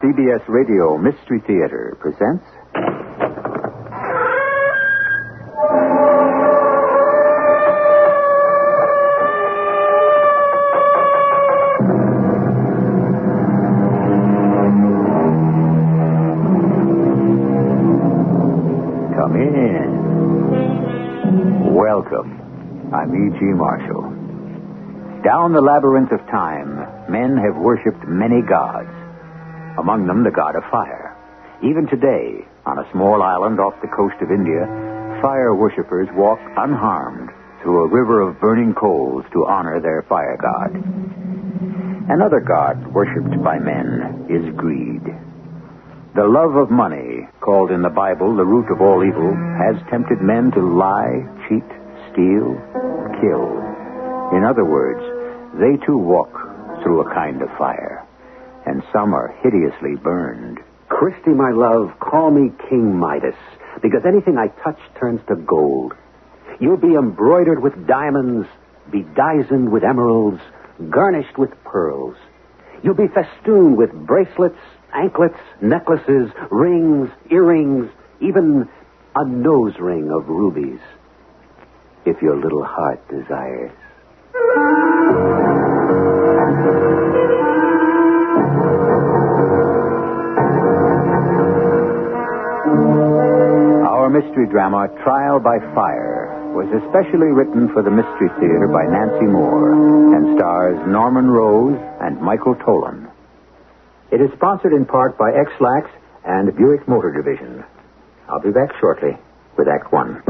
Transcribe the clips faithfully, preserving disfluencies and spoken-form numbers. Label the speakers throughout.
Speaker 1: C B S Radio Mystery Theater presents... Come in. Welcome. I'm E G. Marshall. Down the labyrinth of time, men have worshipped many gods. Among them, the god of fire. Even today, on a small island off the coast of India, fire worshippers walk unharmed through a river of burning coals to honor their fire god. Another god worshipped by men is greed. The love of money, called in the Bible the root of all evil, has tempted men to lie, cheat, steal, kill. In other words, they too walk through a kind of fire. And some are hideously burned.
Speaker 2: Christy, my love, call me King Midas, because anything I touch turns to gold. You'll be embroidered with diamonds, bedizened with emeralds, garnished with pearls. You'll be festooned with bracelets, anklets, necklaces, rings, earrings, even a nose ring of rubies, if your little heart desires.
Speaker 1: Our mystery drama, Trial by Fire, was especially written for the Mystery Theater by Nancy Moore and stars Norman Rose and Michael Tolan. It is sponsored in part by X-Lax and Buick Motor Division. I'll be back shortly with Act One.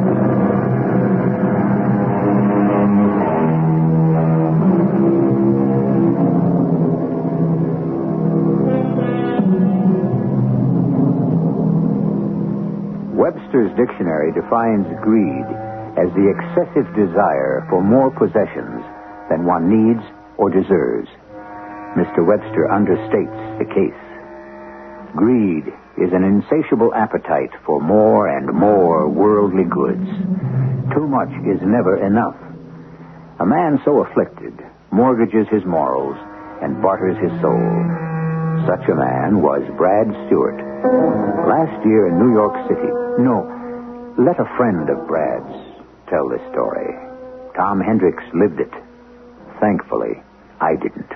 Speaker 1: Webster's Dictionary defines greed as the excessive desire for more possessions than one needs or deserves. Mister Webster understates the case. Greed is an insatiable appetite for more and more worldly goods. Too much is never enough. A man so afflicted mortgages his morals and barters his soul. Such a man was Brad Stewart. Last year in New York City. No, let a friend of Brad's tell this story. Tom Hendricks lived it. Thankfully, I didn't.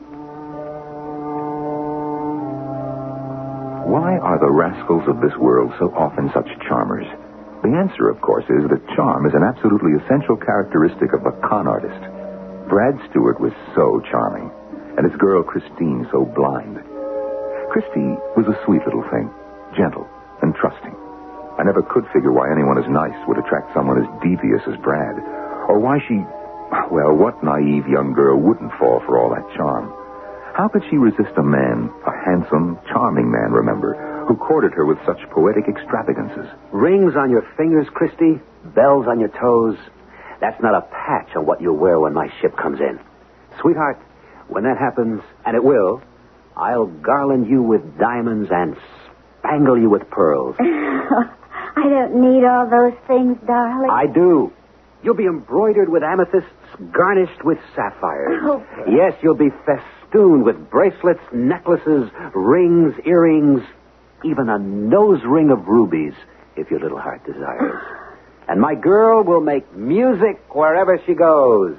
Speaker 3: Why are the rascals of this world so often such charmers? The answer, of course, is that charm is an absolutely essential characteristic of a con artist. Brad Stewart was so charming, and his girl Christine so blind. Christy was a sweet little thing, gentle and trusting. I never could figure why anyone as nice would attract someone as devious as Brad, or why she... Well, what naive young girl wouldn't fall for all that charm? How could she resist a man, a handsome, charming man, remember, who courted her with such poetic extravagances?
Speaker 2: Rings on your fingers, Christy, bells on your toes. That's not a patch on what you'll wear when my ship comes in. Sweetheart, when that happens, and it will, I'll garland you with diamonds and spangle you with pearls.
Speaker 4: I don't need all those things, darling.
Speaker 2: I do. You'll be embroidered with amethysts, garnished with sapphires.
Speaker 4: Oh.
Speaker 2: Yes, you'll be festooned with bracelets, necklaces, rings, earrings, even a nose ring of rubies, if your little heart desires. And my girl will make music wherever she goes.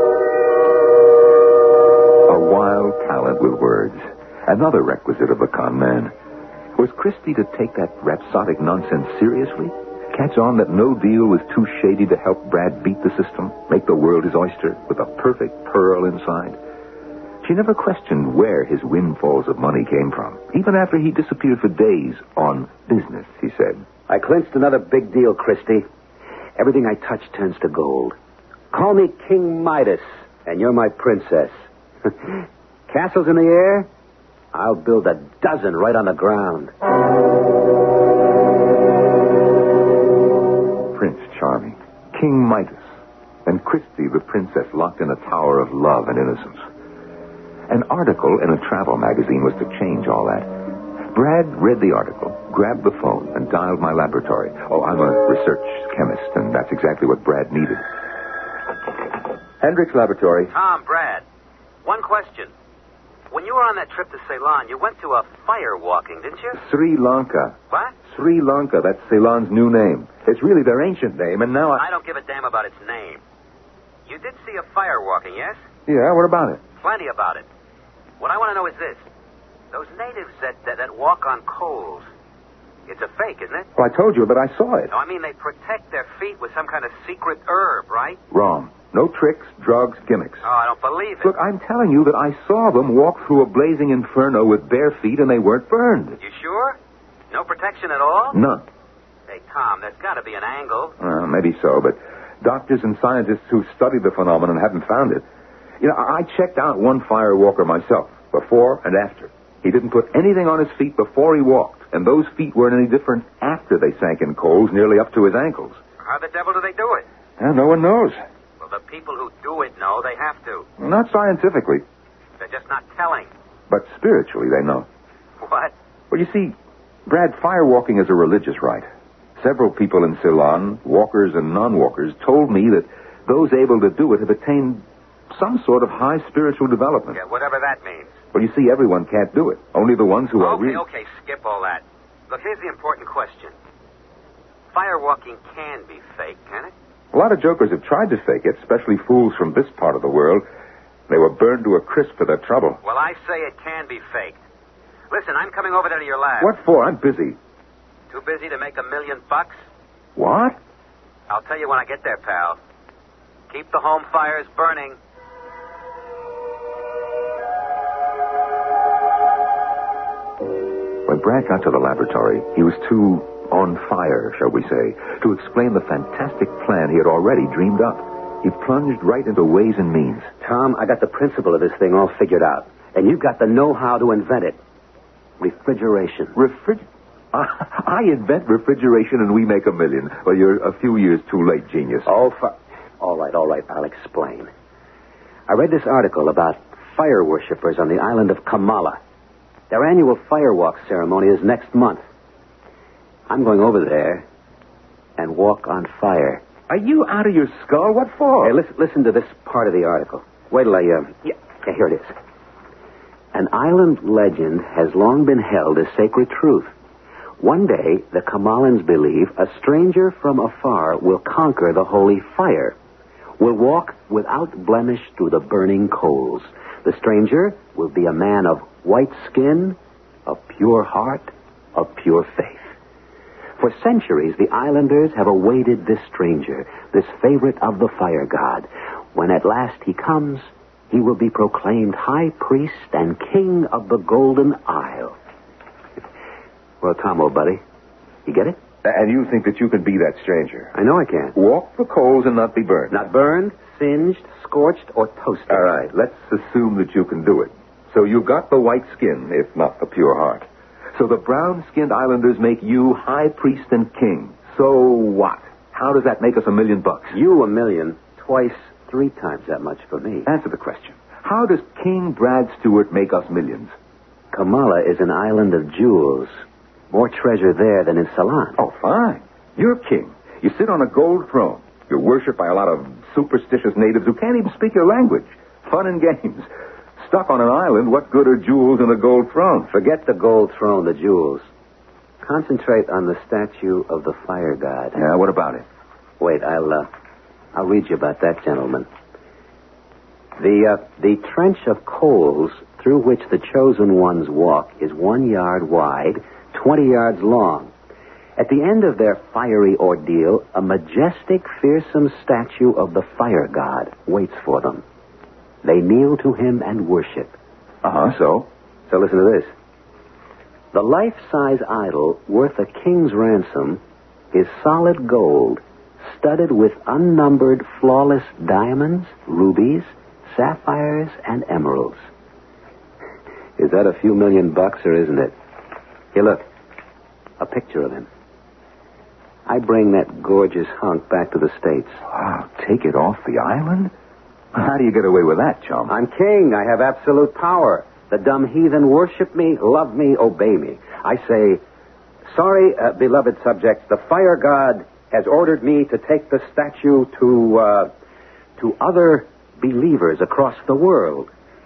Speaker 3: A wild talent with words. Another requisite of a con man. Was Christy to take that rhapsodic nonsense seriously? Catch on that no deal was too shady to help Brad beat the system, make the world his oyster, with a perfect pearl inside? She never questioned where his windfalls of money came from, even after he disappeared for days on business, he said.
Speaker 2: I clinched another big deal, Christy. Everything I touch turns to gold. Call me King Midas, and you're my princess. Castles in the air? I'll build a dozen right on the ground.
Speaker 3: Prince Charming, King Midas, and Christy the princess locked in a tower of love and innocence. An article in a travel magazine was to change all that. Brad read the article, grabbed the phone, and dialed my laboratory. Oh, I'm a research chemist, and that's exactly what Brad needed. Hendricks Laboratory.
Speaker 2: Tom, Brad, one question. when you were on that trip to Ceylon, you went to a fire walking, didn't you?
Speaker 3: Sri Lanka.
Speaker 2: What?
Speaker 3: Sri Lanka, that's Ceylon's new name. It's really their ancient name, and now I...
Speaker 2: I don't give a damn about its name. You did see a fire walking, yes?
Speaker 3: Yeah, what about it?
Speaker 2: Plenty about it. What I want to know is this. Those natives that, that, that walk on coals, it's a fake, isn't it?
Speaker 3: Well, I told you, but I saw it.
Speaker 2: No, I mean they protect their feet with some kind of secret herb, right?
Speaker 3: Wrong. No tricks, drugs, gimmicks.
Speaker 2: Oh, I don't believe it.
Speaker 3: Look, I'm telling you that I saw them walk through a blazing inferno with bare feet and they weren't burned.
Speaker 2: You sure? No protection at all?
Speaker 3: None.
Speaker 2: Hey, Tom, there's got to be an angle.
Speaker 3: Uh, maybe so, but doctors and scientists who studied the phenomenon haven't found it. You know, I I checked out one fire walker myself, before and after. He didn't put anything on his feet before he walked, and those feet weren't any different after they sank in coals nearly up to his ankles.
Speaker 2: How the devil do they do it?
Speaker 3: Well, no one knows.
Speaker 2: Well, the people who do it know they have to.
Speaker 3: Not scientifically,
Speaker 2: They're just not telling.
Speaker 3: but spiritually they know.
Speaker 2: What?
Speaker 3: Well, you see, Brad, fire walking is a religious rite. Several people in Ceylon, walkers and non-walkers, told me that those able to do it have attained some sort of high spiritual development.
Speaker 2: Yeah, whatever that means.
Speaker 3: Well, you see, everyone can't do it. Only the ones who are
Speaker 2: Okay,
Speaker 3: really...
Speaker 2: okay, skip all that. Look, here's the important question. Fire walking can be fake, can it?
Speaker 3: A lot of jokers have tried to fake it, especially fools from this part of the world. They were burned to a crisp for their trouble.
Speaker 2: Well, I say it can be faked. Listen, I'm coming over there to your lab.
Speaker 3: What for? I'm busy.
Speaker 2: Too busy to make a million bucks?
Speaker 3: What?
Speaker 2: I'll tell you when I get there, pal. Keep the home fires burning.
Speaker 3: When Brad got to the laboratory, he was too on fire, shall we say, to explain the fantastic plan he had already dreamed up. He plunged right into ways and means.
Speaker 2: Tom, I got the principle of this thing all figured out. And you've got the know-how to invent it. Refrigeration.
Speaker 3: Refrig... I invent refrigeration and we make a million. Well, you're a few years too late, genius.
Speaker 2: Oh, for... All right, all right, I'll explain. I read this article about fire worshippers on the island of Kamala. Their annual firewalk ceremony is next month. I'm going over there and walk on fire.
Speaker 3: Are you out of your skull? What for?
Speaker 2: Hey, listen, listen to this part of the article. Wait till I, uh... Yeah, yeah, here it is. An island legend has long been held as sacred truth. One day, the Kamalans believe a stranger from afar will conquer the holy fire, will walk without blemish through the burning coals. The stranger will be a man of white skin, of pure heart, of pure faith. For centuries, the islanders have awaited this stranger, this favorite of the fire god. When at last he comes, he will be proclaimed high priest and king of the Golden Isle. Well, Tom, old buddy, you get it?
Speaker 3: And you think that you can be that stranger?
Speaker 2: I know I can.
Speaker 3: Walk the coals and not be burned.
Speaker 2: Not burned, singed, scorched, or toasted.
Speaker 3: All right, let's assume that you can do it. So you've got the white skin, if not the pure heart. So the brown-skinned islanders make you high priest and king. So what? How does that make us a million bucks?
Speaker 2: You a million, twice, three times that much for me.
Speaker 3: Answer the question. How does King Brad Stewart make us millions?
Speaker 2: Kamala is an island of jewels. More treasure there than in Ceylon.
Speaker 3: Oh, fine. You're king. You sit on a gold throne. You're worshipped by a lot of superstitious natives who can't even speak your language. Fun and games. Stuck on an island, what good are jewels and a gold throne?
Speaker 2: Forget the gold throne, the jewels. Concentrate on the statue of the fire god.
Speaker 3: Yeah, what about it?
Speaker 2: Wait, I'll, uh, I'll read you about that, gentleman. The, uh, the trench of coals through which the chosen ones walk is one yard wide, twenty yards long. At the end of their fiery ordeal, a majestic, fearsome statue of the fire god waits for them. They kneel to him and worship.
Speaker 3: Uh-huh, so?
Speaker 2: So listen to this. The life-size idol worth a king's ransom is solid gold, studded with unnumbered flawless diamonds, rubies, sapphires, and emeralds. Is that a few million bucks or isn't it? Here, look. A picture of him. I bring that gorgeous hunk back to the States.
Speaker 3: Wow, take it off the island? How do you get away with that, chum?
Speaker 2: I'm king. I have absolute power. The dumb heathen worship me, love me, obey me. I say, sorry, uh, beloved subjects, the fire god has ordered me to take the statue to, uh, to other believers across the world.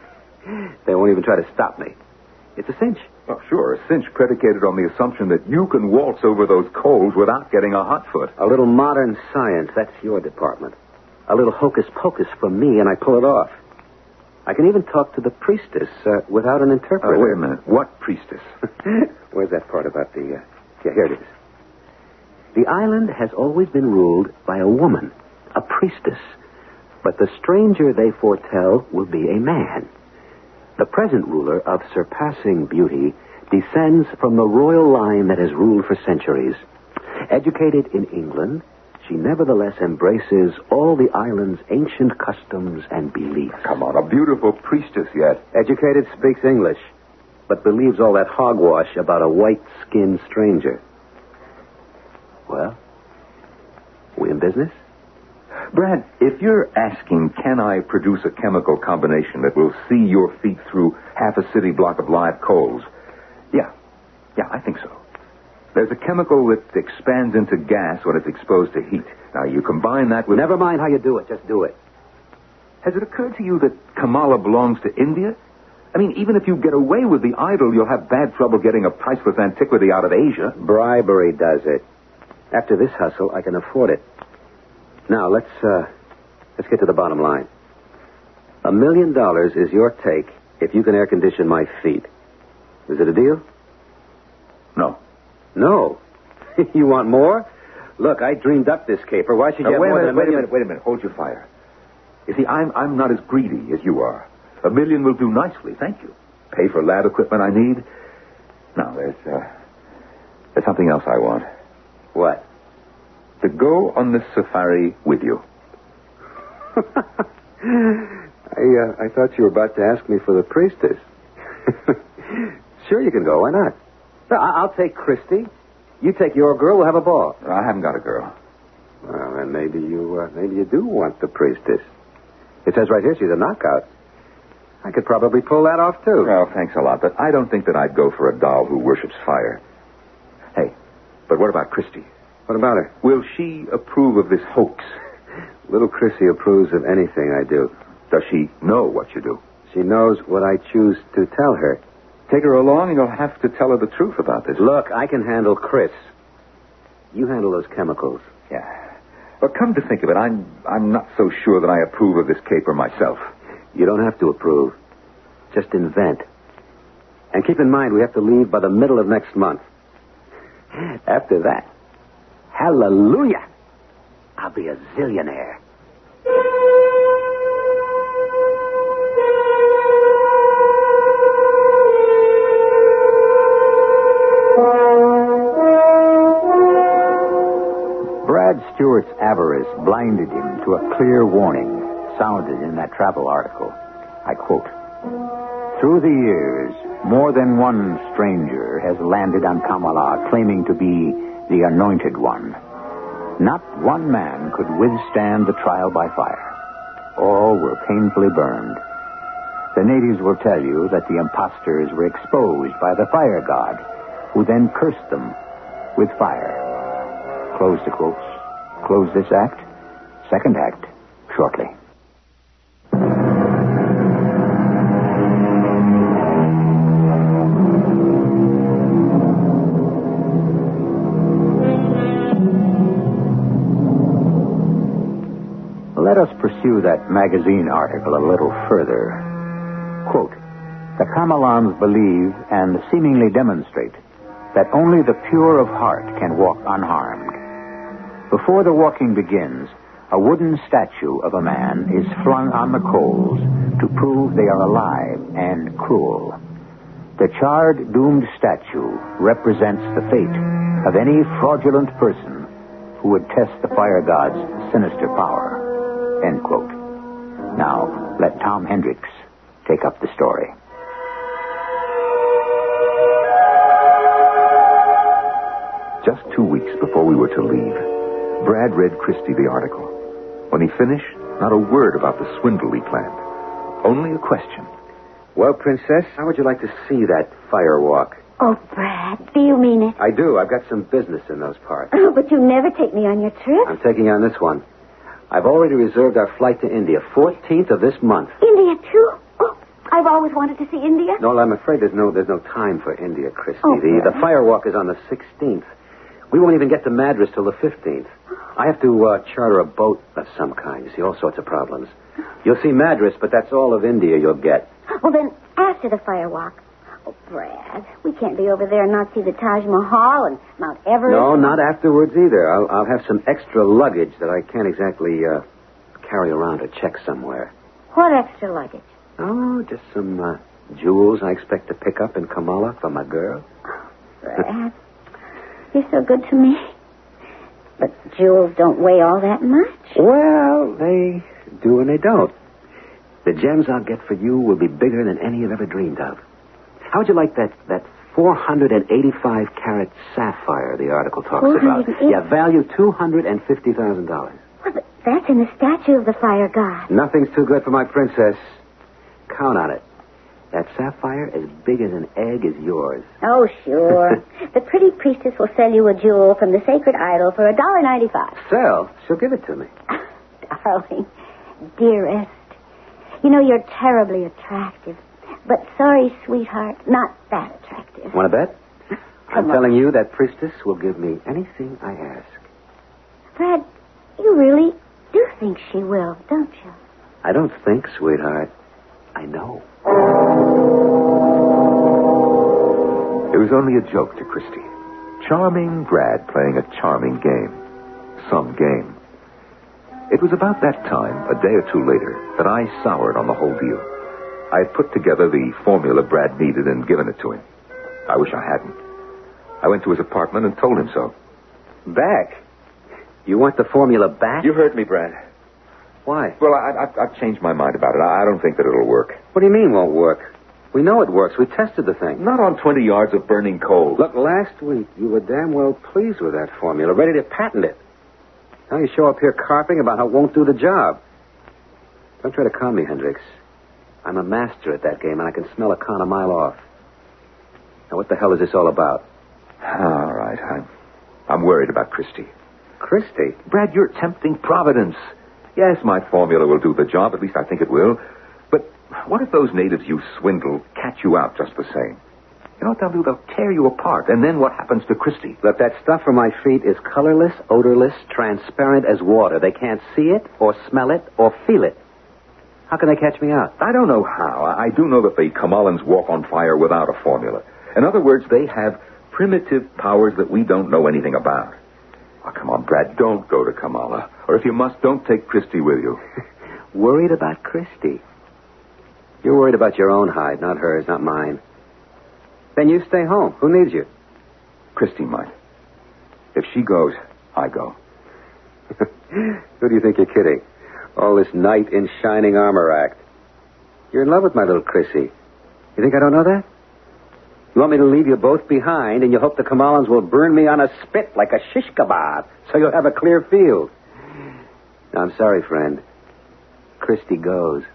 Speaker 2: They won't even try to stop me. It's a cinch.
Speaker 3: Oh, sure, a cinch predicated on the assumption that you can waltz over those coals without getting a hot foot.
Speaker 2: A little modern science, that's your department. A little hocus-pocus from me, and I pull it off. I can even talk to the priestess uh, without an interpreter.
Speaker 3: Oh, wait a minute. What priestess?
Speaker 2: Where's that part about the... Uh... Yeah, here it is. The island has always been ruled by a woman, a priestess. But the stranger they foretell will be a man. The present ruler of surpassing beauty descends from the royal line that has ruled for centuries. Educated in England, she nevertheless embraces all the island's ancient customs and beliefs.
Speaker 3: Come on, a beautiful priestess yet.
Speaker 2: Educated, speaks English, but believes all that hogwash about a white-skinned stranger. Well, we in business?
Speaker 3: Brad, if you're asking, can I produce a chemical combination that will see your feet through half a city block of live coals, yeah, yeah, I think so. There's a chemical that expands into gas when it's exposed to heat. Now, you combine that with...
Speaker 2: Never mind how you do it, just do it.
Speaker 3: Has it occurred to you that Kamala belongs to India? I mean, even if you get away with the idol, you'll have bad trouble getting a priceless antiquity out of Asia.
Speaker 2: Bribery does it. After this hustle, I can afford it. Now, let's, uh, let's get to the bottom line. A million dollars is your take if you can air condition my feet. Is it a deal?
Speaker 3: No.
Speaker 2: No. You want more? Look, I dreamed up this caper. Why should you
Speaker 3: Now,
Speaker 2: have
Speaker 3: wait
Speaker 2: more
Speaker 3: a
Speaker 2: than
Speaker 3: minute,
Speaker 2: a
Speaker 3: wait a
Speaker 2: million?
Speaker 3: minute, wait a minute. Hold your fire. You see, I'm, I'm not as greedy as you are. A million will do nicely, thank you. Pay for lab equipment I need. Now, there's, uh, there's something else I want.
Speaker 2: What?
Speaker 3: To go on this safari with you.
Speaker 2: I, uh, I thought you were about to ask me for the priestess. Sure, you can go. Why not? No, I- I'll take Christy. You take your girl. We'll have a ball.
Speaker 3: I haven't got a girl.
Speaker 2: Well, then maybe you, uh, maybe you do want the priestess. It says right here she's a knockout. I could probably pull that off, too.
Speaker 3: Well, thanks a lot, but I don't think that I'd go for a doll who worships fire. Hey, but what about Christy?
Speaker 2: What about her?
Speaker 3: Will she approve of this hoax?
Speaker 2: Little Chrissy approves of anything I do.
Speaker 3: Does she know what you do?
Speaker 2: She knows what I choose to tell her.
Speaker 3: Take her along and you'll have to tell her the truth about this.
Speaker 2: Look, I can handle Chris. You handle those chemicals.
Speaker 3: Yeah. But come to think of it, I'm I'm not so sure that I approve of this caper myself.
Speaker 2: You don't have to approve. Just invent. And keep in mind, we have to leave by the middle of next month. After that, hallelujah, I'll be a zillionaire.
Speaker 1: Brad Stewart's avarice blinded him to a clear warning sounded in that travel article. I quote, "Through the years, more than one stranger has landed on Kamala claiming to be the anointed one. Not one man could withstand the trial by fire. All were painfully burned. The natives will tell you that the impostors were exposed by the fire god, who then cursed them with fire." Close the quotes. Close this act. Second act, shortly. Let us pursue that magazine article a little further. Quote, "The Kamalans believe and seemingly demonstrate that only the pure of heart can walk unharmed. Before the walking begins, a wooden statue of a man is flung on the coals to prove they are alive and cruel. The charred, doomed statue represents the fate of any fraudulent person who would test the fire god's sinister power." End quote. Now, let Tom Hendricks take up the story.
Speaker 3: Just two weeks before we were to leave, Brad read Christy the article. When he finished, not a word about the swindle he planned. Only a question.
Speaker 2: Well, Princess, how would you like to see that fire walk?
Speaker 4: Oh, Brad, do you mean it?
Speaker 2: I do. I've got some business in those parts.
Speaker 4: Oh, but you never take me on your trip.
Speaker 2: I'm taking on this one. I've already reserved our flight to India, fourteenth of this month.
Speaker 4: India, too? Oh, I've always wanted to see India.
Speaker 2: No, I'm afraid there's no there's no time for India, Christy.
Speaker 4: Oh,
Speaker 2: the, the
Speaker 4: Brad.
Speaker 2: firewalk is on the sixteenth. We won't even get to Madras till the fifteenth. I have to uh, charter a boat of some kind. You see, all sorts of problems. You'll see Madras, but that's all of India you'll get.
Speaker 4: Well, then, after the firewalk. Oh, Brad, we can't be over there and not see the Taj Mahal and Mount Everest.
Speaker 2: No, not afterwards either. I'll, I'll have some extra luggage that I can't exactly uh, carry around to check somewhere.
Speaker 4: What extra luggage?
Speaker 2: Oh, just some uh, jewels I expect to pick up in Kamala for my girl.
Speaker 4: Brad, you're so good to me. But jewels don't weigh all that much.
Speaker 2: Well, they do and they don't. The gems I'll get for you will be bigger than any you've ever dreamed of. How would you like that, that four hundred eighty-five carat sapphire the article talks about?
Speaker 4: four hundred eighty
Speaker 2: Yeah, value two hundred fifty thousand dollars.
Speaker 4: Well, but that's in the statue of the fire god.
Speaker 2: Nothing's too good for my princess. Count on it. That sapphire, as big as an egg, is yours.
Speaker 4: Oh, sure. The pretty priestess will sell you a jewel from the sacred idol for a dollar ninety-five.
Speaker 2: Sell? She'll give it to me.
Speaker 4: Darling, dearest, you know you're terribly attractive. But sorry, sweetheart, not that attractive.
Speaker 2: Want to bet? I'm
Speaker 4: Come on.
Speaker 2: telling you that priestess will give me anything I ask.
Speaker 4: Brad, you really do think she will, don't you?
Speaker 2: I don't think, sweetheart. I know.
Speaker 3: It was only a joke to Christy. Charming Brad playing a charming game. Some game. It was about that time, a day or two later, that I soured on the whole deal. I had put together the formula Brad needed and given it to him. I wish I hadn't. I went to his apartment and told him so.
Speaker 2: Back? You want the formula back?
Speaker 3: You heard me, Brad.
Speaker 2: Why?
Speaker 3: Well, I, I, I've changed my mind about it. I don't think that it'll work.
Speaker 2: What do you mean won't work? We know it works. We tested the thing.
Speaker 3: Not on twenty yards of burning coal.
Speaker 2: Look, last week you were damn well pleased with that formula, ready to patent it. Now you show up here carping about how it won't do the job. Don't try to calm me, Hendricks. I'm a master at that game, and I can smell a con a mile off. Now, what the hell is this all about?
Speaker 3: All right. I'm, I'm worried about Christy.
Speaker 2: Christy?
Speaker 3: Brad, you're tempting Providence. Yes, my formula will do the job. At least I think it will. But what if those natives you swindle catch you out just the same? You know what they'll do? They'll tear you apart. And then what happens to Christy?
Speaker 2: Look, that stuff from my feet is colorless, odorless, transparent as water. They can't see it, or smell it, or feel it. How can they catch me out?
Speaker 3: I don't know how. I I do know that the Kamalans walk on fire without a formula. In other words, they have primitive powers that we don't know anything about. Oh, come on, Brad, don't go to Kamala. Or if you must, don't take Christy with you.
Speaker 2: Worried about Christy? You're worried about your own hide, not hers, not mine. Then you stay home. Who needs you?
Speaker 3: Christy might. If she goes, I go.
Speaker 2: Who do you think you're kidding? All this knight in shining armor act. You're in love with my little Chrissy. You think I don't know that? You want me to leave you both behind, and you hope the Kamalans will burn me on a spit like a shish kebab, so you'll have a clear field. No, I'm sorry, friend. Christy goes.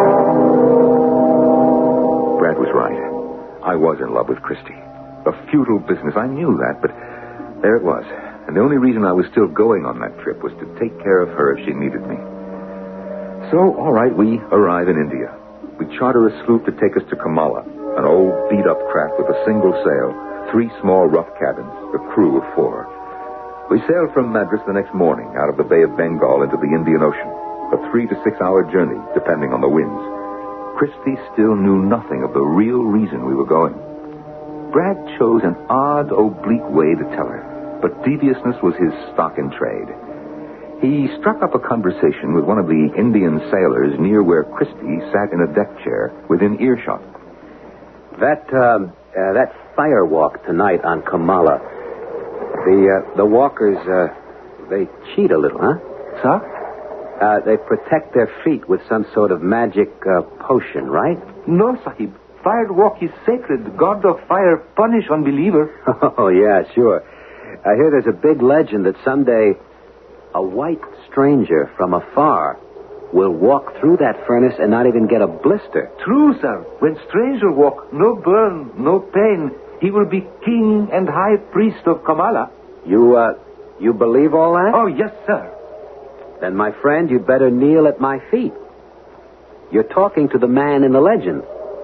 Speaker 3: Brad was right. I was in love with Christy. A futile business. I knew that, but there it was. And the only reason I was still going on that trip was to take care of her if she needed me. So, all right, we arrive in India. We charter a sloop to take us to Kamala, an old beat-up craft with a single sail, three small rough cabins, a crew of four. We sailed from Madras the next morning out of the Bay of Bengal into the Indian Ocean, a three to six-hour journey, depending on the winds. Christy still knew nothing of the real reason we were going. Brad chose an odd, oblique way to tell her, but deviousness was his stock in trade. He struck up a conversation with one of the Indian sailors near where Christy sat in a deck chair within earshot.
Speaker 2: That, um, uh, that fire walk tonight on Kamala, the, uh, the walkers, uh, they cheat a little, huh?
Speaker 3: Sir?
Speaker 2: Uh, they protect their feet with some sort of magic, uh, potion, right?
Speaker 3: No, Sahib. Fire walk is sacred. The god of fire punish unbeliever.
Speaker 2: Oh, yeah, sure. I hear there's a big legend that someday a white stranger from afar will walk through that furnace and not even get a blister.
Speaker 3: True, sir. When stranger walk, no burn, no pain. He will be king and high priest of Kamala.
Speaker 2: You, uh, you believe all that?
Speaker 3: Oh, yes, sir.
Speaker 2: Then, my friend, you'd better kneel at my feet. You're talking to the man in the legend.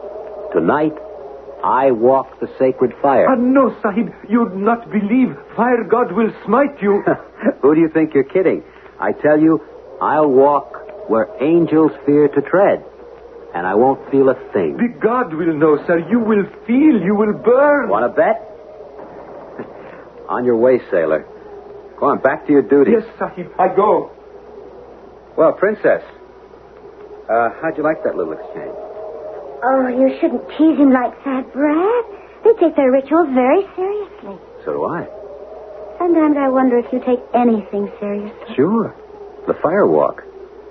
Speaker 2: Tonight, I walk the sacred fire.
Speaker 5: Ah, no, Sahib. You'd not believe. Fire God will smite you.
Speaker 2: Who do you think you're kidding? I tell you, I'll walk where angels fear to tread, and I won't feel a thing.
Speaker 5: The God will know, sir. You will feel. You will burn.
Speaker 2: Want to bet? On your way, sailor. Go on, back to your duty.
Speaker 5: Yes, Sahib. I go.
Speaker 2: Well, Princess, uh, how'd you like that little exchange?
Speaker 4: Oh, you shouldn't tease him like that, Brad. They take their rituals very seriously.
Speaker 2: So do I.
Speaker 4: Sometimes I wonder if you take anything seriously.
Speaker 2: Sure. The fire walk.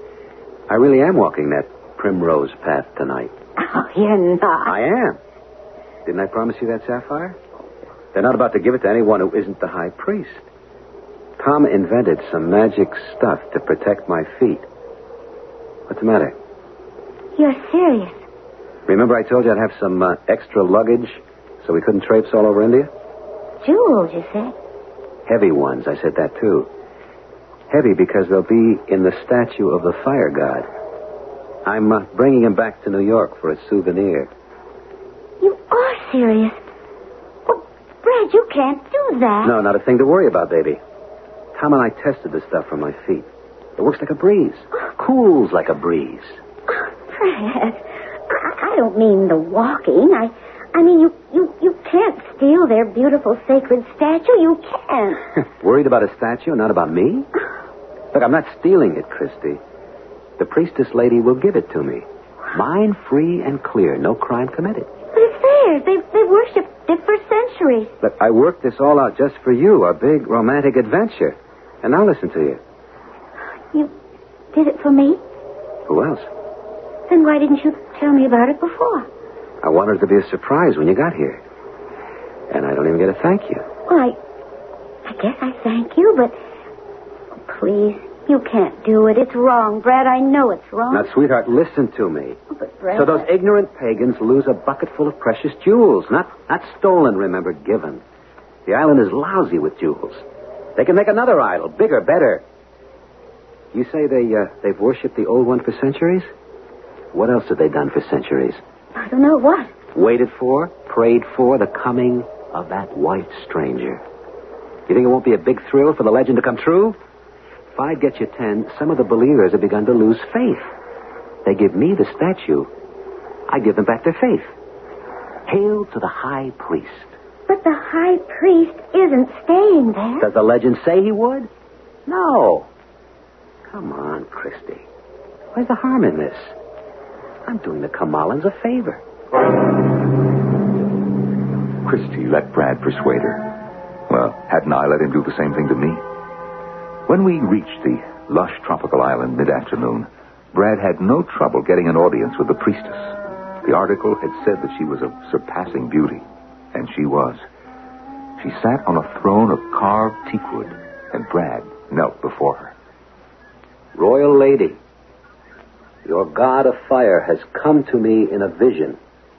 Speaker 2: I really am walking that primrose path tonight.
Speaker 4: Oh, you're not.
Speaker 2: I am. Didn't I promise you that sapphire? They're not about to give it to anyone who isn't the high priest. Tom invented some magic stuff to protect my feet. What's the matter?
Speaker 4: You're serious.
Speaker 2: Remember I told you I'd have some uh, extra luggage so we couldn't traipse all over India?
Speaker 4: Jewels, you said.
Speaker 2: Heavy ones, I said that too. Heavy because they'll be in the statue of the fire god. I'm uh, bringing him back to New York for a souvenir.
Speaker 4: You are serious. Oh, Brad, you can't do that.
Speaker 2: No, not a thing to worry about, baby. Tom and I tested the stuff for my feet. It works like a breeze. Cools like a breeze.
Speaker 4: Oh, Brad, I, I don't mean the walking. I I mean, you, you, you can't steal their beautiful sacred statue. You can't.
Speaker 2: Worried about a statue, not about me? Look, I'm not stealing it, Christy. The priestess lady will give it to me. Mine free and clear, no crime committed.
Speaker 4: But it's theirs. They've, they've worshipped it for centuries.
Speaker 2: Look, I worked this all out just for you, a big romantic adventure. And now listen to you.
Speaker 4: You did it for me?
Speaker 2: Who else?
Speaker 4: Then why didn't you tell me about it before?
Speaker 2: I wanted it to be a surprise when you got here. And I don't even get a thank you.
Speaker 4: Well, I, I guess I thank you, but oh, please, you can't do it. It's wrong, Brad. I know it's wrong.
Speaker 2: Now, sweetheart, listen to me.
Speaker 4: Oh, but Brad,
Speaker 2: So those ignorant pagans lose a bucket full of precious jewels. Not, not stolen, remember, given. The island is lousy with jewels. They can make another idol, bigger, better. You say they, uh, they've worshipped the old one for centuries? What else have they done for centuries?
Speaker 4: I don't know what.
Speaker 2: Waited for, prayed for the coming of that white stranger. You think it won't be a big thrill for the legend to come true? If I get you ten, some of the believers have begun to lose faith. They give me the statue. I give them back their faith. Hail to the high priest.
Speaker 4: But the high priest isn't staying there.
Speaker 2: Does the legend say he would? No. Come on, Christy. Where's the harm in this? I'm doing the Kamalans a favor.
Speaker 3: Christy let Brad persuade her. Well, hadn't I let him do the same thing to me? When we reached the lush tropical island mid-afternoon, Brad had no trouble getting an audience with the priestess. The article had said that she was of surpassing beauty, and she was. She sat on a throne of carved teakwood, and Brad knelt before her.
Speaker 2: Royal lady, your god of fire has come to me in a vision.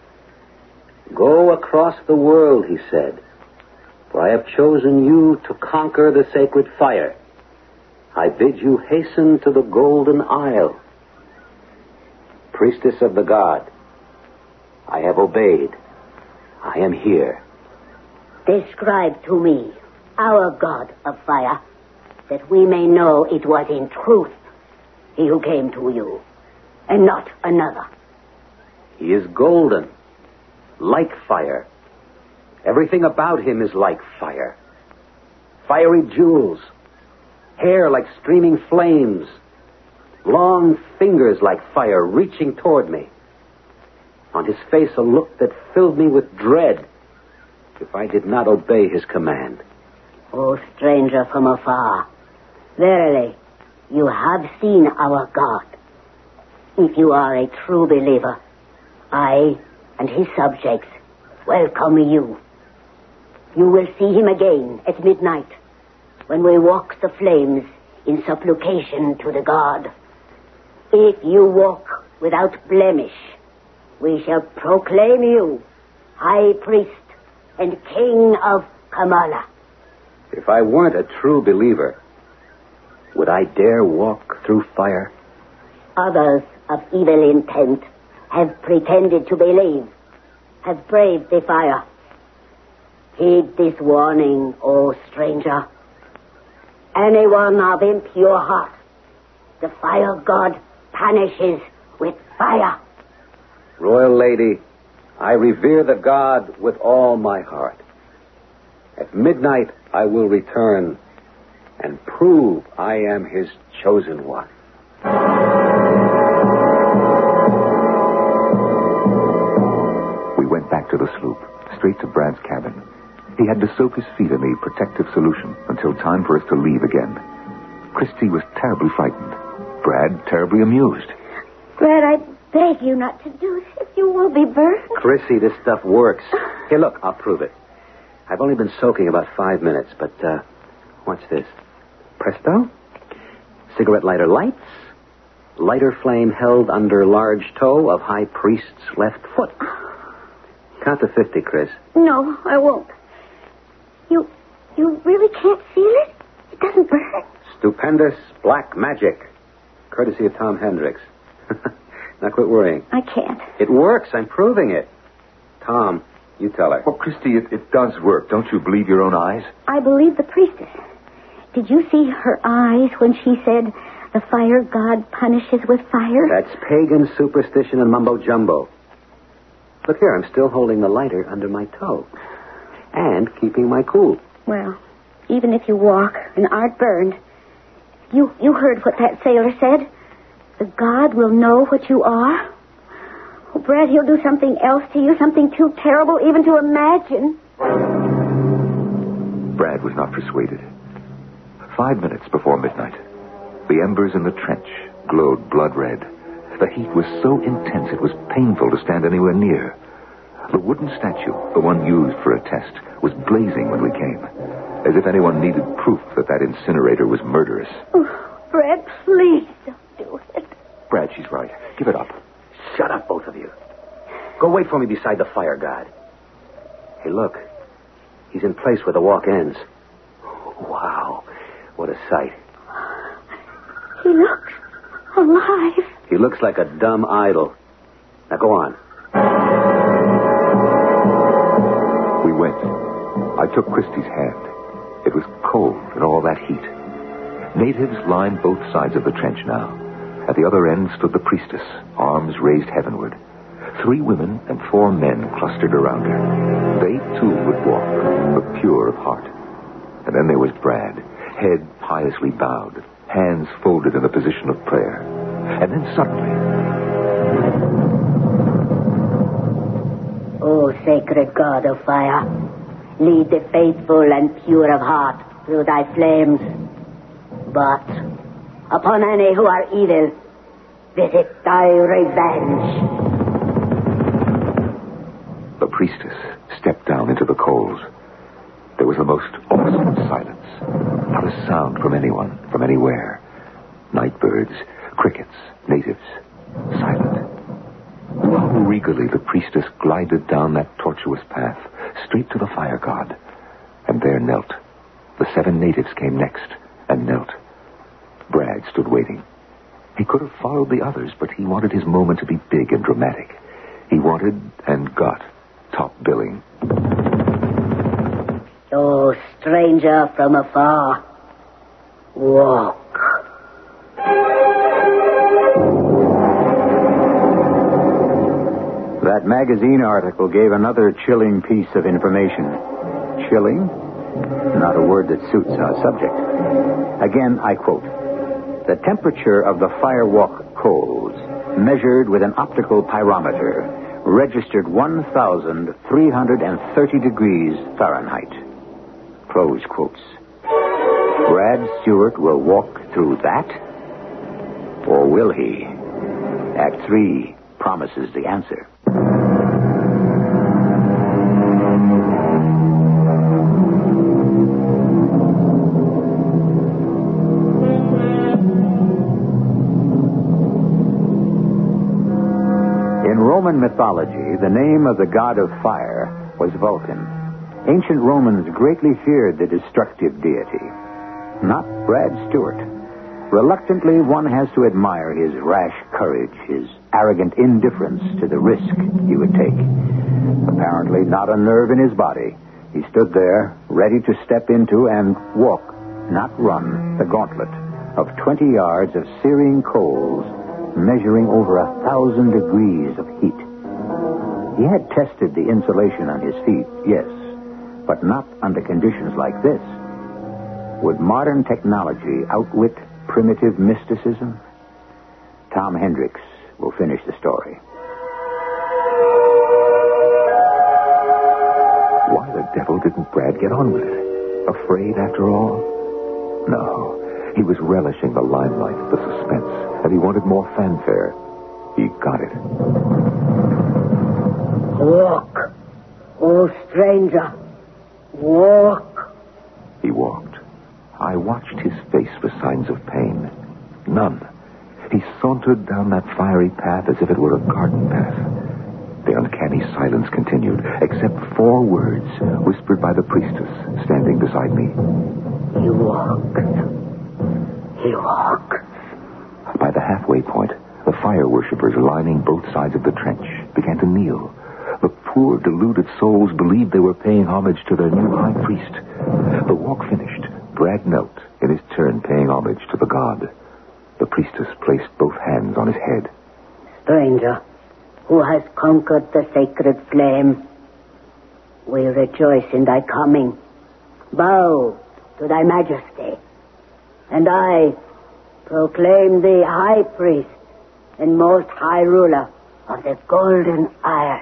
Speaker 2: Go across the world, he said, for I have chosen you to conquer the sacred fire. I bid you hasten to the golden isle. Priestess of the god, I have obeyed. I am here.
Speaker 6: Describe to me our god of fire, that we may know it was in truth he who came to you, and not another.
Speaker 2: He is golden, like fire. Everything about him is like fire. Fiery jewels, hair like streaming flames, long fingers like fire reaching toward me. On his face a look that filled me with dread if I did not obey his command.
Speaker 6: O stranger from afar, verily, you have seen our God. If you are a true believer, I and his subjects welcome you. You will see him again at midnight, when we walk the flames in supplication to the God. If you walk without blemish, we shall proclaim you high priest and king of Kamala.
Speaker 2: If I weren't a true believer, would I dare walk through fire?
Speaker 6: Others of evil intent have pretended to believe, has braved the fire. Heed this warning, O stranger. Anyone of impure heart, the fire god punishes with fire.
Speaker 2: Royal lady, I revere the god with all my heart. At midnight I will return and prove I am his chosen one.
Speaker 3: We went back to the sloop, straight to Brad's cabin. He had to soak his feet in the protective solution until time for us to leave again. Christy was terribly frightened. Brad terribly amused.
Speaker 4: Brad, I beg you not to do this. You will be burned.
Speaker 2: Chrissy, this stuff works. Here, look, I'll prove it. I've only been soaking about five minutes, but, uh, what's this? Presto? Cigarette lighter lights. Lighter flame held under large toe of high priest's left foot. Count to fifty, Chris.
Speaker 4: No, I won't. You, you really can't feel it? It doesn't burn.
Speaker 2: Stupendous black magic. Courtesy of Tom Hendricks. Now quit worrying.
Speaker 4: I can't.
Speaker 2: It works. I'm proving it. Tom, you tell her.
Speaker 3: Well, Christy, it, it does work. Don't you believe your own eyes?
Speaker 4: I believe the priestess. Did you see her eyes when she said the fire god punishes with fire?
Speaker 2: That's pagan superstition and mumbo-jumbo. Look here, I'm still holding the lighter under my toe. And keeping my cool.
Speaker 4: Well, even if you walk and aren't burned, you, you heard what that sailor said. The god will know what you are. Oh, Brad, he'll do something else to you, something too terrible even to imagine.
Speaker 3: Brad was not persuaded. Five minutes before midnight, the embers in the trench glowed blood red. The heat was so intense it was painful to stand anywhere near. The wooden statue, the one used for a test, was blazing when we came, as if anyone needed proof that that incinerator was murderous.
Speaker 4: Oh, Brad, please don't do it.
Speaker 3: Brad, she's right. Give it up.
Speaker 2: Shut up, both of you. Go wait for me beside the fire god. Hey, look. He's in place where the walk ends. Wow. What a sight.
Speaker 4: He looks alive.
Speaker 2: He looks like a dumb idol. Now go on.
Speaker 3: We went. I took Christy's hand. It was cold in all that heat. Natives lined both sides of the trench now. At the other end stood the priestess, arms raised heavenward. Three women and four men clustered around her. They, too, would walk, but pure of heart. And then there was Brad, head piously bowed, hands folded in the position of prayer. And then suddenly...
Speaker 6: O sacred God of fire, lead the faithful and pure of heart through thy flames. But upon any who are evil, visit thy revenge.
Speaker 3: The priestess stepped down into the coals. There was the most awesome silence. Not a sound from anyone, from anywhere. Nightbirds, crickets, natives, silent. How regally the priestess glided down that tortuous path, straight to the fire god, and there knelt. The seven natives came next, and knelt. Brad stood waiting. He could have followed the others, but he wanted his moment to be big and dramatic. He wanted, and got, top billing.
Speaker 6: O stranger from afar, walk.
Speaker 1: That magazine article gave another chilling piece of information. Chilling? Not a word that suits our subject. Again, I quote, "The temperature of the firewalk coals, measured with an optical pyrometer, registered one thousand three hundred thirty degrees Fahrenheit." Close quotes. Brad Stewart will walk through that? Or will he? Act three promises the answer. In Roman mythology, the name of the god of fire was Vulcan. Ancient Romans greatly feared the destructive deity. Not Brad Stewart. Reluctantly, one has to admire his rash courage, his arrogant indifference to the risk he would take. Apparently not a nerve in his body. He stood there, ready to step into and walk, not run, the gauntlet of twenty yards of searing coals measuring over a thousand degrees of heat. He had tested the insulation on his feet, yes, but not under conditions like this. Would modern technology outwit primitive mysticism? Tom Hendricks will finish the story.
Speaker 3: Why the devil didn't Brad get on with it? Afraid, after all? No. He was relishing the limelight, the suspense, and he wanted more fanfare. He got it.
Speaker 6: Walk, oh stranger, walk.
Speaker 3: He walked. I watched his face for signs of pain. None. He sauntered down that fiery path as if it were a garden path. The uncanny silence continued, except four words whispered by the priestess standing beside me.
Speaker 6: He walks. He walks.
Speaker 3: By the halfway point, the fire worshippers lining both sides of the trench began to kneel. The poor, deluded souls believed they were paying homage to their new high priest. The walk finished. Brad knelt, in his turn paying homage to the god. The priestess placed both hands on his head.
Speaker 6: Stranger, who has conquered the sacred flame, we rejoice in thy coming. Bow to thy majesty. And I proclaim thee high priest and most high ruler of the Golden Isle.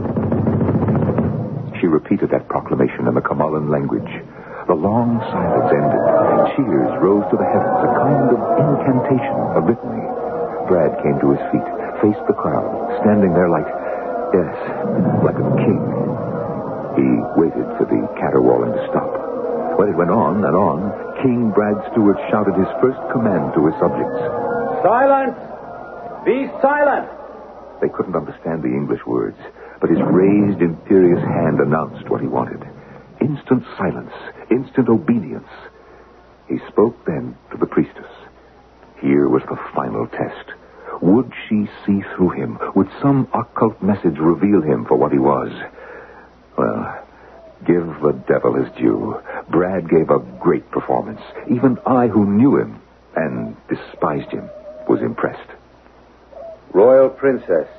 Speaker 3: She repeated that proclamation in the Kamalan language. The long silence ended, and cheers rose to the heavens, a kind of incantation, a litany. Brad came to his feet, faced the crowd, standing there like, yes, like a king. He waited for the caterwauling to stop. When it went on and on, King Brad Stewart shouted his first command to his subjects.
Speaker 2: Silence! Be silent!
Speaker 3: They couldn't understand the English words, but his raised, imperious hand announced what he wanted. Instant silence, instant obedience. He spoke then to the priestess. Here was the final test. Would she see through him? Would some occult message reveal him for what he was? Well, give the devil his due. Brad gave a great performance. Even I, who knew him and despised him, was impressed.
Speaker 2: Royal Princess,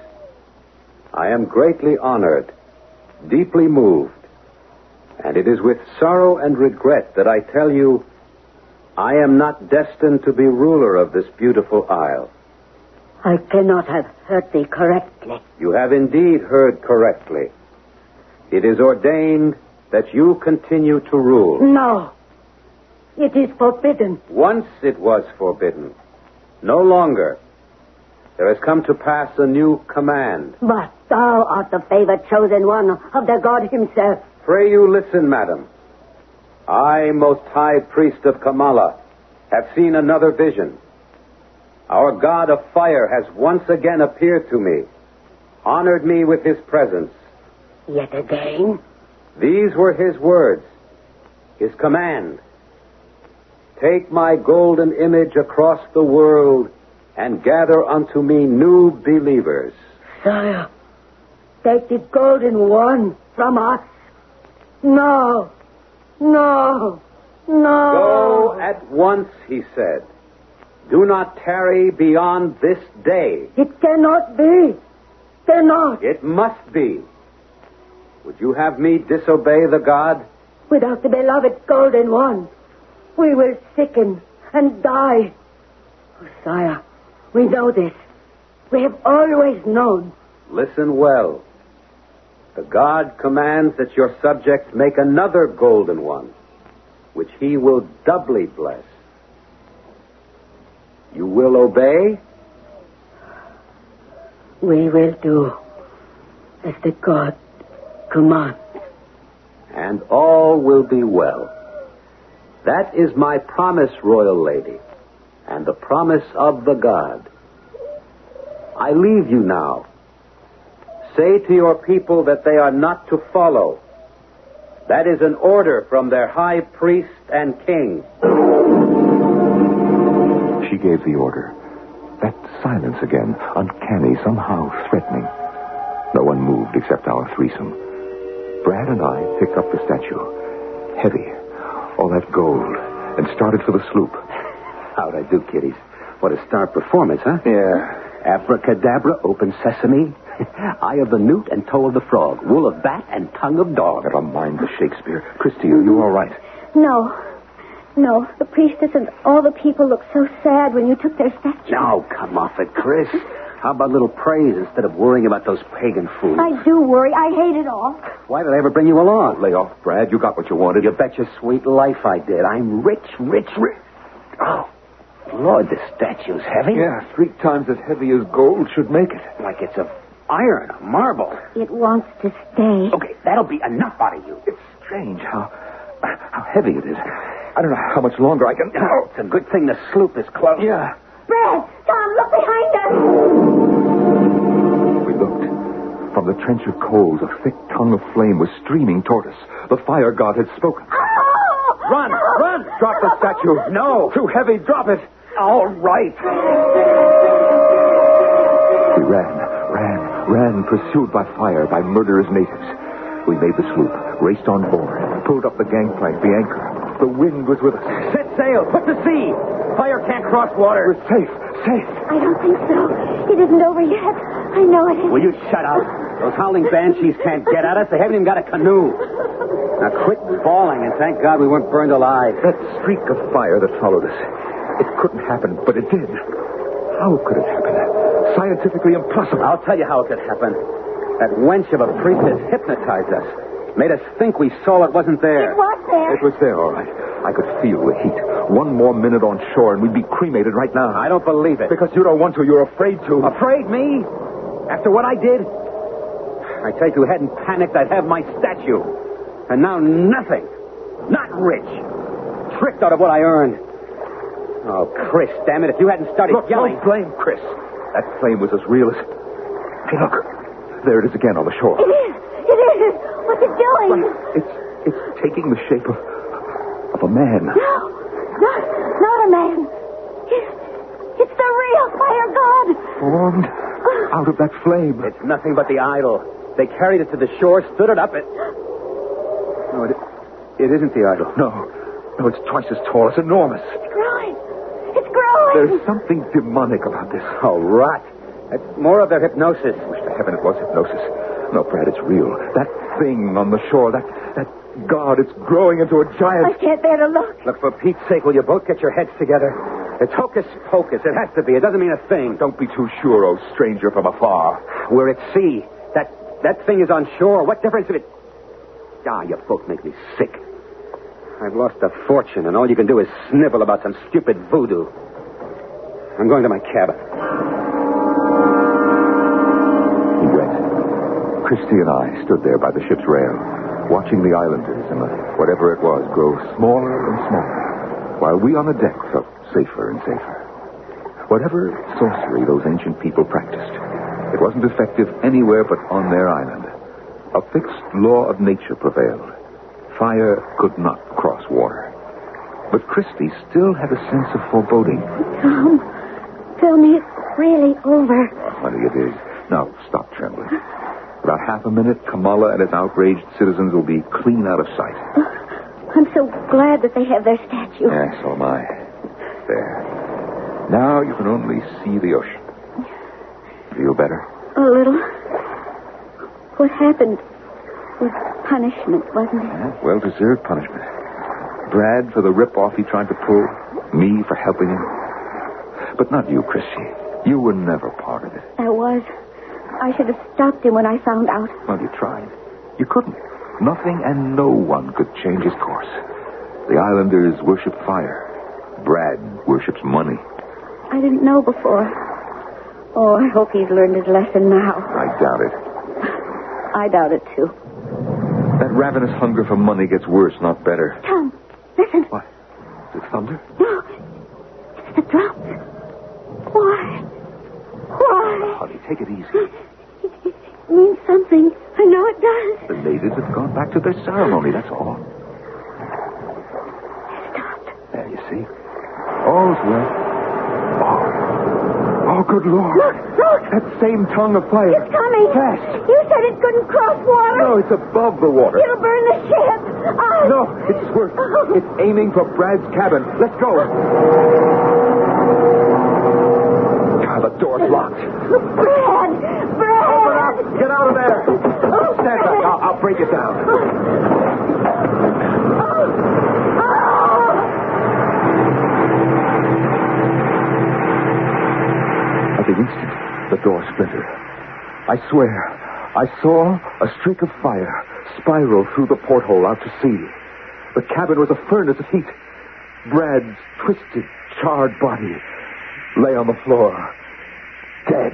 Speaker 2: I am greatly honored, deeply moved, and it is with sorrow and regret that I tell you I am not destined to be ruler of this beautiful isle.
Speaker 6: I cannot have heard thee correctly.
Speaker 2: You have indeed heard correctly. It is ordained that you continue to rule.
Speaker 6: No. It is forbidden.
Speaker 2: Once it was forbidden. No longer. There has come to pass a new command.
Speaker 6: But thou art the favored chosen one of the god himself.
Speaker 2: Pray you listen, madam. I, most high priest of Kamala, have seen another vision. Our god of fire has once again appeared to me, honored me with his presence.
Speaker 6: Yet again?
Speaker 2: These were his words, his command. Take my golden image across the world and gather unto me new believers.
Speaker 6: Sire, take the golden one from us. No, no, no.
Speaker 2: Go at once, he said. Do not tarry beyond this day.
Speaker 6: It cannot be. Cannot.
Speaker 2: It must be. Would you have me disobey the god?
Speaker 6: Without the beloved golden one, we will sicken and die. Oh, sire, we know this. We have always known.
Speaker 2: Listen well. The god commands that your subjects make another golden one, which he will doubly bless. You will obey?
Speaker 6: We will do as the god commands.
Speaker 2: And all will be well. That is my promise, royal lady, and the promise of the god. I leave you now. Say to your people that they are not to follow. That is an order from their high priest and king.
Speaker 3: She gave the order. That silence again, uncanny, somehow threatening. No one moved except our threesome. Brad and I picked up the statue. Heavy. All that gold. And started for the sloop.
Speaker 2: How'd I do, kiddies? What a star performance, huh?
Speaker 3: Yeah.
Speaker 2: Abracadabra, open sesame. Eye of the newt and toe of the frog. Wool of bat and tongue of dog.
Speaker 3: Never mind the Shakespeare. Christy, are you all right?
Speaker 4: No. No. The priestess and all the people looked so sad when you took their statue.
Speaker 2: Now, come off it, Chris. How about a little praise instead of worrying about those pagan fools?
Speaker 4: I do worry. I hate it all.
Speaker 2: Why did I ever bring you along?
Speaker 3: Lay off, Brad. You got what you wanted.
Speaker 2: You bet your sweet life I did. I'm rich, rich, rich. Oh, Lord, this statue's heavy.
Speaker 3: Yeah, three times as heavy as gold should make it.
Speaker 2: Like it's of iron, marble.
Speaker 4: It wants to stay.
Speaker 2: Okay, that'll be enough out of you.
Speaker 3: It's strange how how heavy it is. I don't know how much longer I can...
Speaker 2: Oh, it's a good thing the sloop is closed.
Speaker 3: Yeah.
Speaker 4: Brad! Tom, look behind us!
Speaker 3: We looked. From the trench of coals, a thick tongue of flame was streaming toward us. The fire god had spoken.
Speaker 4: Oh!
Speaker 2: Run! Run!
Speaker 3: Drop the statue.
Speaker 2: No!
Speaker 3: Too heavy. Drop it.
Speaker 2: All right.
Speaker 3: We ran, ran, ran, pursued by fire, by murderous natives. We made the sloop, raced on board, pulled up the gangplank, the anchor. The wind was with us.
Speaker 2: Set sail. Put to sea. Fire can't cross water.
Speaker 3: We're safe, safe.
Speaker 4: I don't think so. It isn't over yet. I know it isn't.
Speaker 2: Will you shut up? Those howling banshees can't get at us. They haven't even got a canoe. Now quit bawling, and thank God we weren't burned alive.
Speaker 3: That streak of fire that followed us. It couldn't happen, but it did. How could it happen? Scientifically impossible.
Speaker 2: I'll tell you how it could happen. That wench of a priestess hypnotized us. Made us think we saw it wasn't there.
Speaker 4: It was there.
Speaker 3: It was there, all right. I could feel the heat. One more minute on shore and we'd be cremated right now.
Speaker 2: I don't believe it.
Speaker 3: Because you don't want to. You're afraid to.
Speaker 2: Afraid me? After what I did? I tell you, if you hadn't panicked, I'd have my statue. And now nothing. Not rich. Tricked out of what I earned. Oh, Chris, damn it. If you hadn't started
Speaker 3: Look,
Speaker 2: yelling...
Speaker 3: don't blame Chris. That flame was as real as... Hey, look. There it is again on the shore.
Speaker 4: It is. It is. What's it doing?
Speaker 3: It's it's taking the shape of of a man.
Speaker 4: No. Not, not a man. It's, it's the real fire god.
Speaker 3: Formed out of that flame.
Speaker 2: It's nothing but the idol. They carried it to the shore, stood it up, it... No, it, it isn't the idol.
Speaker 3: No. No, it's twice as tall. It's enormous.
Speaker 4: It's growing. It's growing.
Speaker 3: There's something demonic about this.
Speaker 2: Oh, rot. That's more of their hypnosis.
Speaker 3: Wish to heaven it was hypnosis. No, Brad, it's real. That thing on the shore, that that god, it's growing into a
Speaker 4: I
Speaker 3: giant...
Speaker 4: can't bear to look.
Speaker 2: Look, for Pete's sake, will you both get your heads together? It's hocus pocus. It has to be. It doesn't mean a thing.
Speaker 3: Don't be too sure, oh stranger from afar.
Speaker 2: We're at sea. That that thing is on shore. What difference if it... Ah, you both make me sick. I've lost a fortune, and all you can do is snivel about some stupid voodoo. I'm going to my cabin.
Speaker 3: He went. Christy and I stood there by the ship's rail, watching the islanders and the, whatever it was grow smaller and smaller, while we on the deck felt safer and safer. Whatever sorcery those ancient people practiced, it wasn't effective anywhere but on their island. A fixed law of nature prevailed. Fire could not cross water. But Christy still had a sense of foreboding.
Speaker 4: Tom, tell me it's really over.
Speaker 3: Oh, honey, it is. Now, stop trembling. About half a minute, Kamala and his outraged citizens will be clean out of sight.
Speaker 4: I'm so glad that they have their statue.
Speaker 3: Yes, so am I. There. Now you can only see the ocean. Feel better?
Speaker 4: A little. What happened was punishment, wasn't it?
Speaker 3: Yeah, well-deserved punishment. Brad for the rip-off he tried to pull. Me for helping him. But not you, Christy. You were never part of it.
Speaker 4: I was. I should have stopped him when I found out.
Speaker 3: Well, you tried. You couldn't. Nothing and no one could change his course. The islanders worship fire. Brad worships money.
Speaker 4: I didn't know before. Oh, I hope he's learned his lesson now.
Speaker 3: I doubt it.
Speaker 4: I doubt it, too.
Speaker 3: That ravenous hunger for money gets worse, not better.
Speaker 4: Tom, listen.
Speaker 3: What? Is it thunder?
Speaker 4: No. It's the drums. Why? Why?
Speaker 3: Honey, take it easy.
Speaker 4: It, it means something. I know it does.
Speaker 3: The natives have gone back to their ceremony, that's all.
Speaker 4: It stopped.
Speaker 3: There, you see. All's well. Oh. Oh, good Lord.
Speaker 4: Look, look.
Speaker 3: That same tongue of fire.
Speaker 4: It's coming.
Speaker 3: Fast.
Speaker 4: You said said it couldn't cross water.
Speaker 3: No, it's above the water.
Speaker 4: It'll burn the ship. I...
Speaker 3: No, it's swerved. It's aiming for Brad's cabin. Let's go. God, the door's locked.
Speaker 4: Brad! Brad!
Speaker 3: Open up! Get out of there! Stand back. I'll, I'll break it down. At the instant, the door splintered. I swear, I saw a streak of fire spiral through the porthole out to sea. The cabin was a furnace of heat. Brad's twisted, charred body lay on the floor, dead.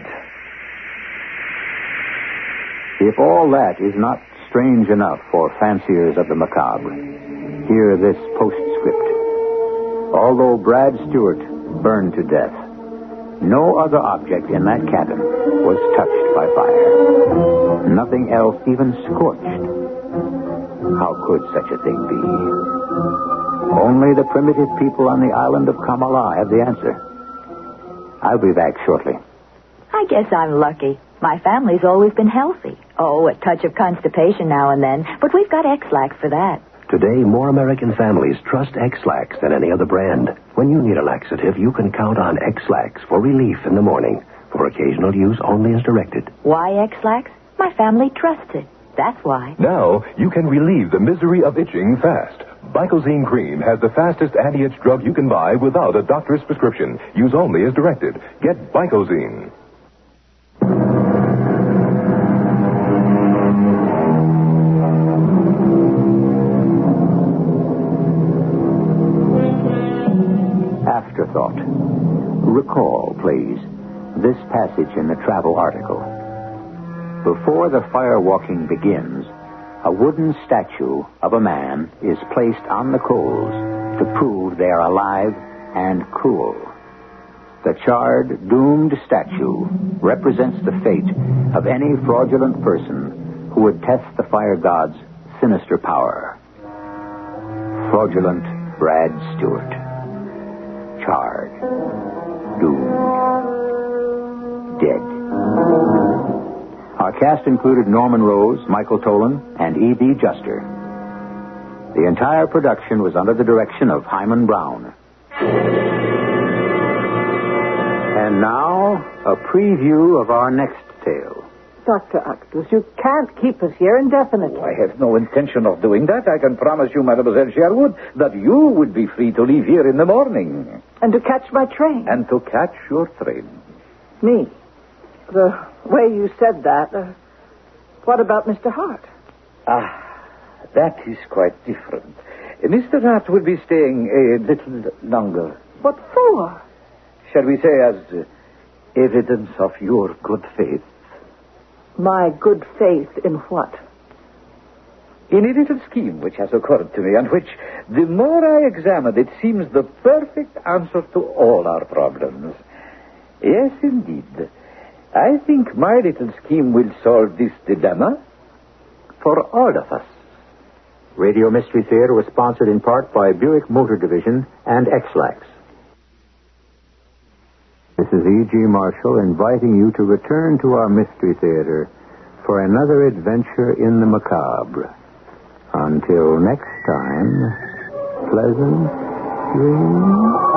Speaker 1: If all that is not strange enough for fanciers of the macabre, hear this postscript. Although Brad Stewart burned to death, no other object in that cabin was touched by fire. Nothing else even scorched. How could such a thing be? Only the primitive people on the island of Kamala have the answer. I'll be back shortly.
Speaker 7: I guess I'm lucky. My family's always been healthy. Oh, a touch of constipation now and then, but we've got X-Lax for that.
Speaker 2: Today, more American families trust X-Lax than any other brand. When you need a laxative, you can count on X-Lax for relief in the morning. For occasional use only as directed.
Speaker 7: Why X-Lax? My family trusts it. That's why.
Speaker 3: Now, you can relieve the misery of itching fast. Bicozene Cream has the fastest anti-itch drug you can buy without a doctor's prescription. Use only as directed. Get Bicozene.
Speaker 1: Afterthought. Recall, please, this passage in the travel article. Before the fire walking begins, a wooden statue of a man is placed on the coals to prove they are alive and cool. The charred, doomed statue represents the fate of any fraudulent person who would test the fire god's sinister power. Fraudulent Brad Stewart. Charred. Doomed. Dead. Our cast included Norman Rose, Michael Tolan, and E B. Juster. The entire production was under the direction of Hyman Brown. And now, a preview of our next tale.
Speaker 8: Doctor Octus, you can't keep us here indefinitely.
Speaker 9: I have no intention of doing that. I can promise you, Mademoiselle Sherwood, that you would be free to leave here in the morning.
Speaker 8: And to catch my train.
Speaker 9: And to catch your train.
Speaker 8: Me? The way you said that, uh, what about Mister Hart?
Speaker 9: Ah, that is quite different. Mister Hart will be staying a little longer.
Speaker 8: What for?
Speaker 9: Shall we say as uh, evidence of your good faith?
Speaker 8: My good faith in what?
Speaker 9: In a little scheme which has occurred to me, and which, the more I examine it, seems the perfect answer to all our problems. Yes, indeed. I think my little scheme will solve this dilemma for all of us.
Speaker 1: Radio Mystery Theater was sponsored in part by Buick Motor Division and X-Lax. This is E G. Marshall inviting you to return to our Mystery Theater for another adventure in the macabre. Until next time, pleasant dreams.